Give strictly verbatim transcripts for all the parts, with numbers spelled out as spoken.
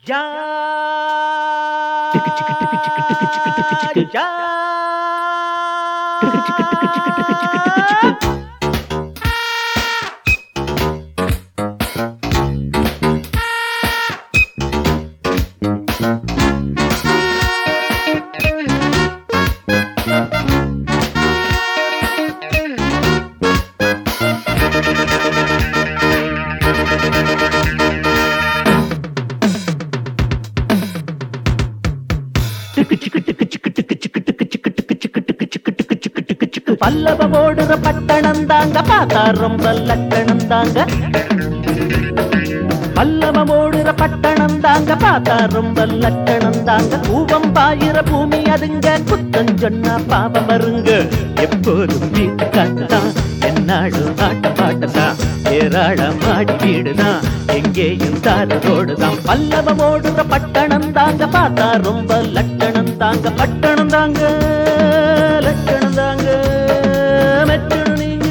யா டிக்கு சிக்கு டிக்கு சிக்கு டிக்கு சிக்கு டிக்கு சிக்கு யா டிக்கு சிக்கு டிக்கு சிக்கு டிக்கு சிக்கு டிக்கு சிக்கு பல்லவம் ஓடுற பட்டணம் தாங்க பார்த்தா ரொம்ப லட்சணம் தாங்க. பல்லவம் ஓடுற பட்டணம் தாங்க பார்த்தா ரொம்ப லட்சணம் தாங்க. பூவம் பாயிர பூமி அதுங்க குத்தம் சொன்னா பாவம் வருங்க. எப்போதும் வீட்டு காட்டுதான் என்னாடும் ஆட்ட பாட்டுதான் ஏராளம் மாடி வீடுதான் எங்கேயும் தாரோடுதான். பல்லவம் ஓடுற பட்டணம் தாங்க பார்த்தா ரொம்ப லட்சணம் தாங்க. பட்டணம் தாங்க லட்சணம் தாங்க மெச்சணும் நீங்க.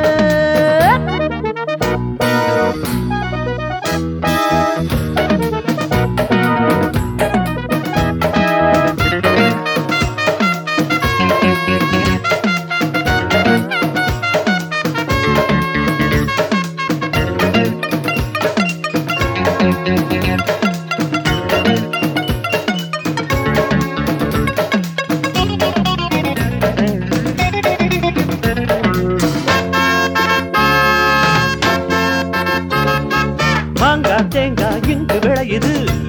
மாங்காய் தேங்காய் இங்கு விளையுது,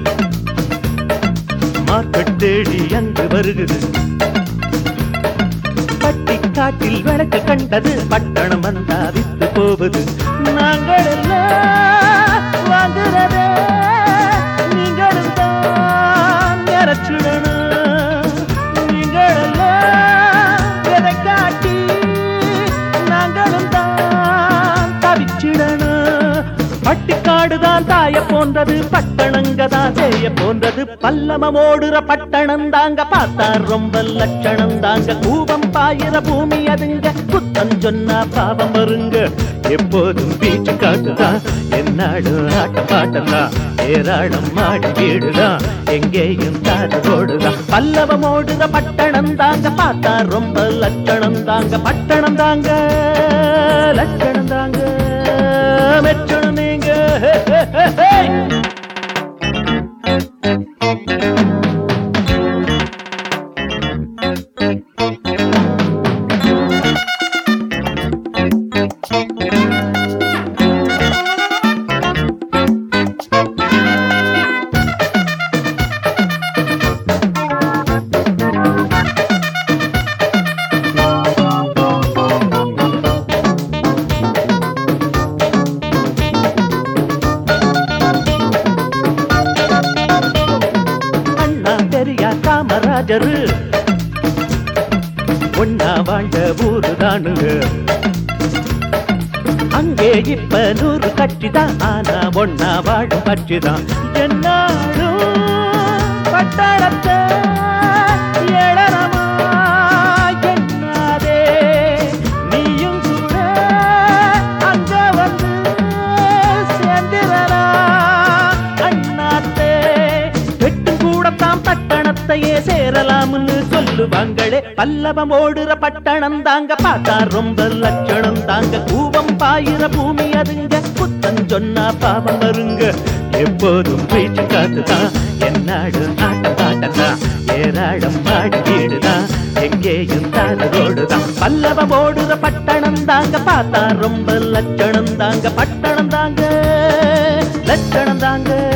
மார்க்கெட் தேடி அங்கு வருகுது. பட்டி காட்டில் விளக்கு கண்டது பட்டணம் வந்தா வித்து போவது. நாங்கள் எல்லாம் வாங்குறதே நீங்களும் தான் நிறச்சுடணும். நீங்கள் எல்லாம் எதை காட்டி நாங்களும் தான் தவிச்சிடணும். பட்டிக்காடுதான் தாய போன்றது பட்டணங்கதான் தேய போன்றது. பல்லவம் ஓடுற பட்டணம் தாங்க பார்த்தா ரொம்ப லட்சணம் தாங்க. கூபம் பாயிர பூமி அதுங்க குத்தம் சொன்னா பாவம் வருங்க. எப்போதும் பீச்சு காட்டுதான் என்னாடும் ஆட்ட பாட்டதான் ஏராளம் மாடி வீடுதான் எங்கேயும் தாரோடுதான். பல்லவம் ஓடுற பட்டணம் தாங்க பார்த்தா ரொம்ப லட்சணம் தாங்க. பட்டணம் தாங்க லட்சணம் தாங்க மெச்சணும் நீங்க. காமராஜரு ஒன்னா வாழ்ந்த ஊரு தானுங்க. அங்கே இப்ப நூறு கட்சிதான் ஆனா ஒன்னா வாழும் கட்சிதான். என்னாலும் பட்டணத்தை ஏழனமா என்னாதே நீயும் கூட அங்க வந்து சேர்ந்திரா அண்ணாத்தே. வெட்டும் கூடத்தான் பட்டணத்தையே சேரலாம்னு சொல்லுவாங்களே. பல்லவம் ஓடுற பட்டணம் தாங்க பார்த்தா ரொம்ப லட்சணம் தாங்க. கூவம் பாயிர பூமி அதுங்க குத்தம் சொன்னா பாவம் வருங்க. எப்போதும் பேச்சு காத்துதான் என்னாடு ஆட்ட பாட்டதான் ஏராளம் மாடி வீடுதான் எங்கேயும் தாரோடுதான். பல்லவம் ஓடுற பட்டணம் தாங்க பார்த்தா ரொம்ப லட்சணம் தாங்க. பட்டணம் தாங்க லட்சணம் தாங்க.